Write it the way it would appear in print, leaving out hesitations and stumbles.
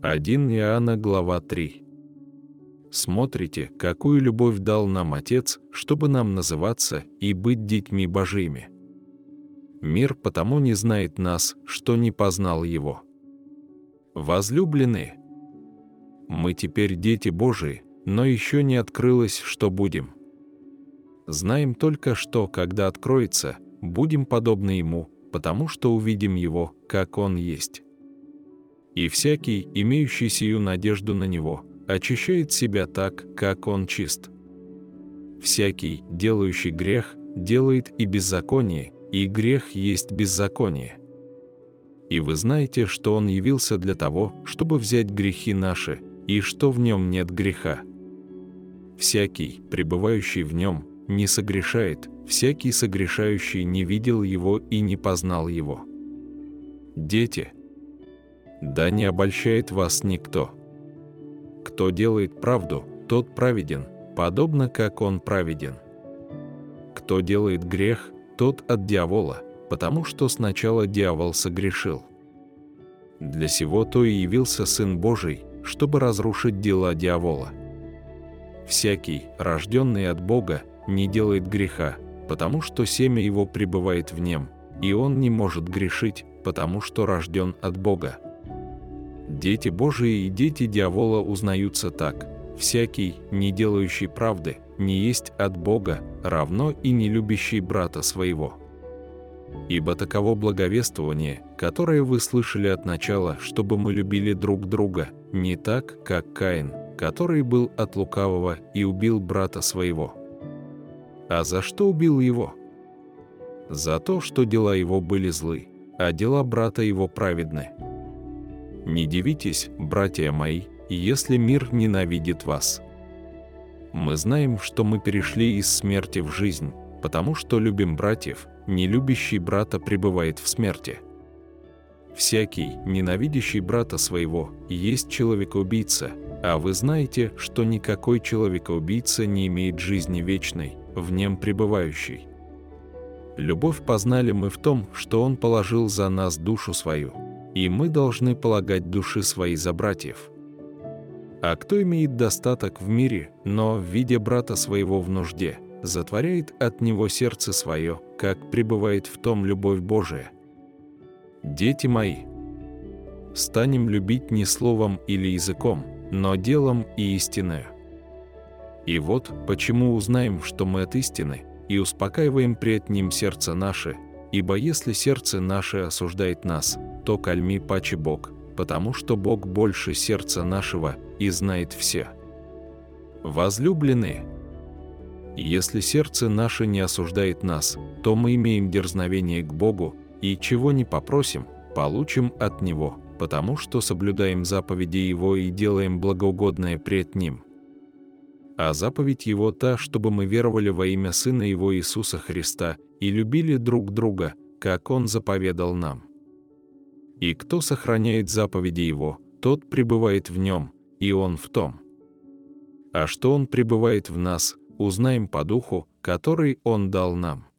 1 Иоанна, глава 3. Смотрите, какую любовь дал нам Отец, чтобы нам называться и быть детьми Божиими. Мир потому не знает нас, что не познал Его. Возлюбленные, мы теперь дети Божии, но еще не открылось, что будем. Знаем только, что, когда откроется, будем подобны Ему, потому что увидим Его, как Он есть. И всякий, имеющий сию надежду на Него, очищает себя так, как Он чист. Всякий, делающий грех, делает и беззаконие, и грех есть беззаконие. И вы знаете, что Он явился для того, чтобы взять грехи наши, и что в Нем нет греха. Всякий, пребывающий в Нем, не согрешает, всякий согрешающий не видел Его и не познал Его. Дети, да не обольщает вас никто. Кто делает правду, тот праведен, подобно как Он праведен. Кто делает грех, тот от дьявола, потому что сначала дьявол согрешил. Для сего то и явился Сын Божий, чтобы разрушить дела дьявола. Всякий, рожденный от Бога, не делает греха, потому что семя его пребывает в нем, и он не может грешить, потому что рожден от Бога. Дети Божии и дети дьявола узнаются так: всякий, не делающий правды, не есть от Бога, равно и не любящий брата своего. Ибо таково благовествование, которое вы слышали от начала, чтобы мы любили друг друга, не так, как Каин, который был от лукавого и убил брата своего. А за что убил его? За то, что дела его были злы, а дела брата его праведны. Не дивитесь, братья мои, если мир ненавидит вас. Мы знаем, что мы перешли из смерти в жизнь, потому что любим братьев, не любящий брата пребывает в смерти. Всякий, ненавидящий брата своего, есть человекоубийца, а вы знаете, что никакой человекоубийца не имеет жизни вечной, в нем пребывающей. Любовь познали мы в том, что Он положил за нас душу свою, и мы должны полагать души свои за братьев. А кто имеет достаток в мире, но, видя брата своего в нужде, затворяет от него сердце свое, как пребывает в том любовь Божия? Дети мои, станем любить не словом или языком, но делом и истиною. И вот почему узнаем, что мы от истины, и успокаиваем пред Ним сердце наше, ибо если сердце наше осуждает нас, то кальми паче Бог, потому что Бог больше сердца нашего и знает все. Возлюбленные, если сердце наше не осуждает нас, то мы имеем дерзновение к Богу, и чего не попросим, получим от Него, потому что соблюдаем заповеди Его и делаем благоугодное пред Ним. А заповедь Его та, чтобы мы веровали во имя Сына Его Иисуса Христа и любили друг друга, как Он заповедал нам. И кто сохраняет заповеди Его, тот пребывает в Нем, и Он в том. А что Он пребывает в нас, узнаем по Духу, который Он дал нам.